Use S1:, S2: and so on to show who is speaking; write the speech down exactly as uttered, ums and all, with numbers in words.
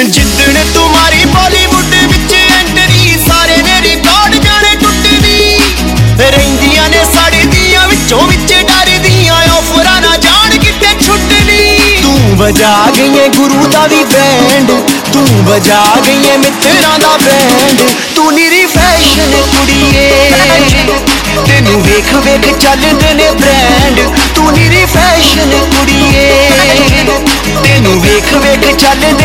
S1: जिद्दण तुम्हारी बॉलीवुड विच एंट्री सारे ने रिकॉर्ड जाने टुटनी रहिंदियां ने सड़दियां विचों विच डरदियां ऑफरां ना जान किते छुटनी तू वजा गई है गुरु दा भी बैंड तू वजा गई है मित्रां दा बैंड तू निरी फैशन कुड़िए तेनू वेख वेख चलदे ने ब्रांड तू निरी फैशन कुड़िए तेनू वेख वेख चलदे